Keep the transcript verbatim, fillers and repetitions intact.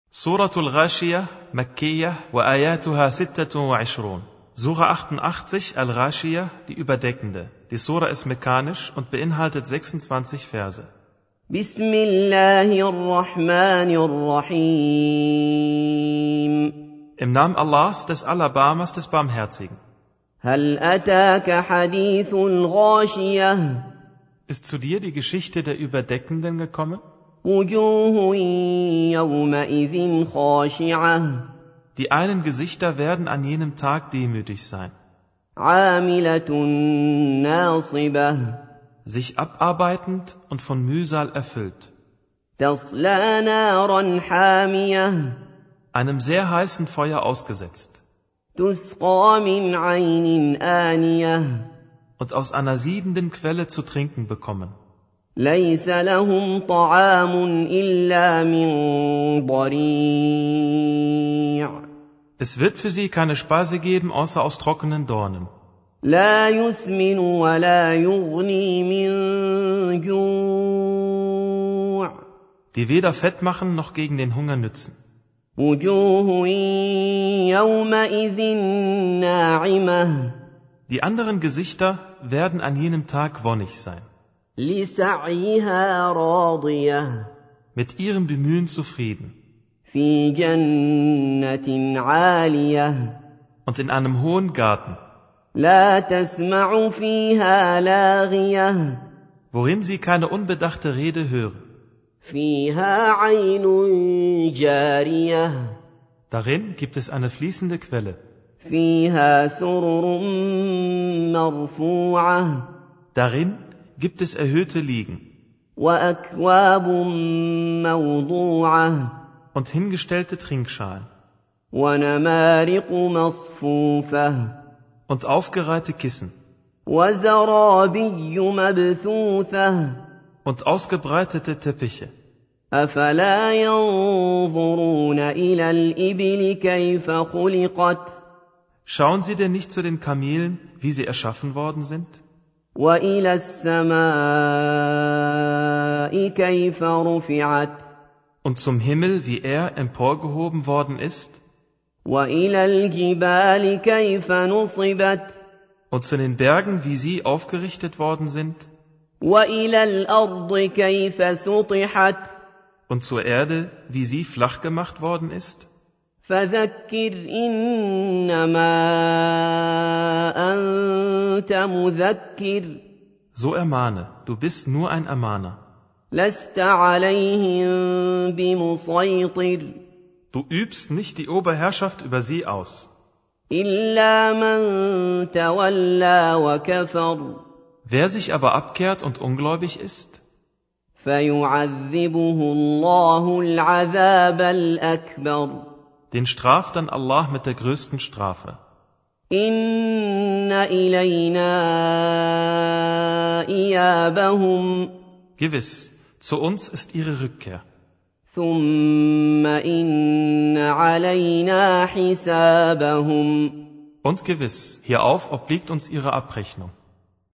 Suratul Ghashiyah, Makkiyah, wa ayatuha sittatu wa ishrun. Sura achtundachtzig, Al-Ghashiyah, die Überdeckende. Die Sura ist mekanisch und beinhaltet sechsundzwanzig Verse. Bismillahirrahmanirrahim. Im Namen Allahs, des Alabamas, des Barmherzigen. Hal ataka hadithul Ghashiyah. Ist zu dir die Geschichte der Überdeckenden gekommen? Wujuhun yawma'idhin khashi'ah. Die einen Gesichter werden an jenem Tag demütig sein. Amilatun nasibah. Sich abarbeitend und von Mühsal erfüllt. Tasla naran hamiyah. Einem sehr heißen Feuer ausgesetzt. Tusqa min 'aynin aniyah. Und aus einer siedenden Quelle zu trinken bekommen. ليس لهم طعام إلا من ضريع. Es wird für sie keine Speise geben, außer aus trockenen Dornen. لا يسمن ولا يغني من جوع. Die weder fett machen noch gegen den Hunger nützen. وجوه يومئذ ناعمة. Die anderen Gesichter werden an jenem Tag wonnig sein. لسعيها راضية. Mit ihrem Bemühen zufrieden. في جنة عالية. Und in einem hohen Garten. لا تسمع فيها لاغية. Worin sie keine unbedachte Rede hören. فيها عين جارية. Darin gibt es eine fließende Quelle. فيها سرر مرفوعة. Darin gibt es erhöhte Liegen. وأكواب موضوعة. Und hingestellte Trinkschalen. ونمارق مصفوفة. Und aufgereihte Kissen. وزرابي مبثوثة. Und ausgebreitete Teppiche. أفلا ينظرون إلى الإبل كيف خلقت. Schauen Sie denn nicht zu den Kamelen, wie sie erschaffen worden sind? وإلى السماء كيف رفعت. Und zum Himmel, wie er emporgehoben worden ist? وإلى الجبال كيف نصبت. Und zu den Bergen, wie sie aufgerichtet worden sind? وإلى الأرض كيف سطحت. Und zur Erde, wie sie flach gemacht worden ist? فذكر إنما أنت مذكر. So ermahne, du bist nur ein Ermahner. لست عليهم بمسيطر. Du übst nicht die Oberherrschaft über sie aus. إلا من تولى وكفر. Wer sich aber abkehrt und ungläubig ist, فيعذبه الله العذاب الأكبر. den straft dann Allah mit der größten Strafe. إن إلينا إيابهم. Gewiss, zu uns ist ihre Rückkehr. ثم إن علينا حسابهم. Und gewiss, hierauf obliegt uns ihre Abrechnung.